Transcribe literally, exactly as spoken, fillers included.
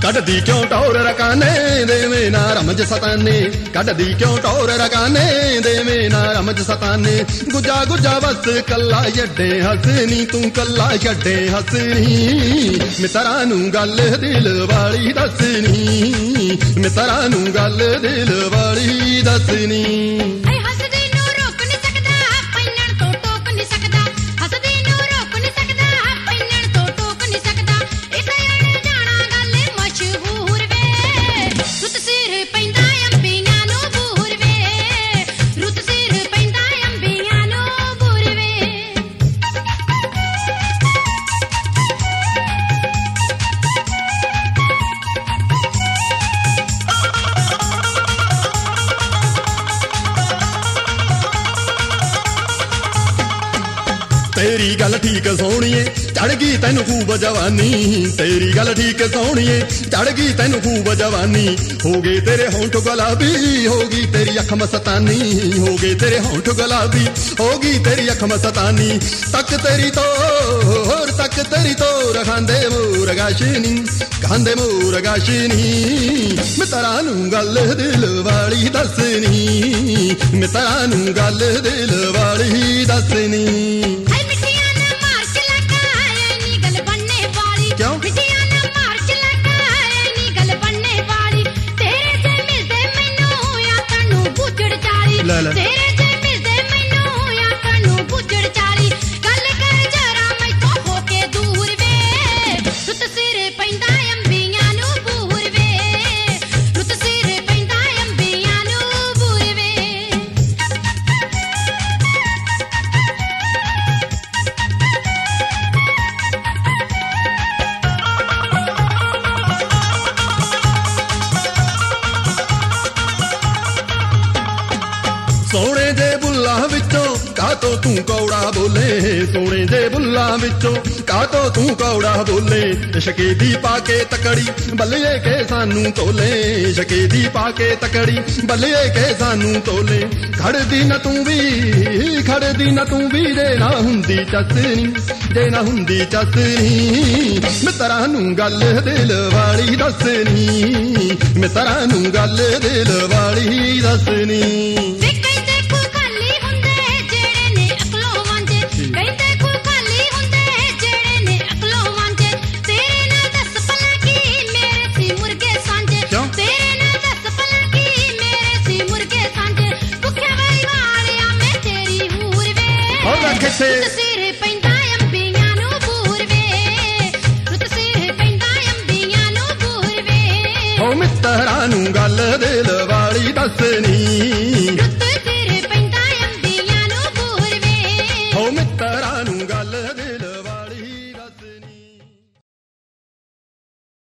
ਕੱਢਦੀ ਕਿਉਂ ਟੌਰ ਰਕਾਨੇ ਦੇਵੇਂ ਨਾ ਰਮਜ ਸਤਾਨੇ ਕੱਢਦੀ ਕਿਉਂ ਟੌਰ ਰਕਾਨੇ ਦੇਵੇਂ ਨਾ ਰਮਜ ਸਤਾਨੇ ਗੁੱਜਾ ਗੁੱਜਾ ਬਸ ਕੱਲਾ ਛੱਡੇ ਹੱਸਣੀ ਤੂੰ ਕੱਲਾ ਛੱਡੇ ਹੱਸਣੀ ਮਿੱਤਰਾਂ ਨੂੰ ਗੱਲ ਦਿਲ ਵਾਲੀ ਦੱਸਣੀ ਮਿੱਤਰਾਂ ਨੂੰ ਗੱਲ ਦਿਲ ਵਾਲੀ ਦੱਸਣੀ तेरी गल ठीक सोहणीए चढ़ गई तैनू खूब जवानी तेरी गल ठीक सोहणीए चढ़ गई तैनू खूब जवानी हो गए तेरे होंठ गुलाबी होगी तेरी अख मस्तानी हो गए तेरे होंठ गुलाबी होगी तेरी अख मस्तानी तक तेरी तो होर तक तेरी तो खांदे मोर गाशनी खांदे मोर गाशनी मित्तरां नूं गल दिल वाली दसनी मित्तरां नूं गल दिल वाली दसनी तेरे जे मिलदे मैनू आखण नूं बुझड़ चाली गल कर जरा मैथों होके दूर वे रुत सिर पैंदा अंबियां नूं बूर वे रुत सिर पैंदा अंबियां नूं बूर वे सोने जे बुल्ला विचों कातो तू कौड़ा बोले सोने जे बुल्ला विचों कातो तू कौड़ा बोले शकेदी पाके तकड़ी बल्ले के सानू तोले शकेदी पाके तकड़ी बल्ले के सानू तोले खड़दी न तू भी खड़दी न तू भी जे ना हुंदी चसनी जे ना हुंदी चसनी मित्तरां नूं गल दिल वाली दसनी मित्तरां नूं गल दिल वाली दसनी रुत सिर पैंदा अंबियां नूं बूर वे रुत सिर पैंदा अंबियां नूं बूर वे ओ मित्तरां नूं गल दिल वाली दसनी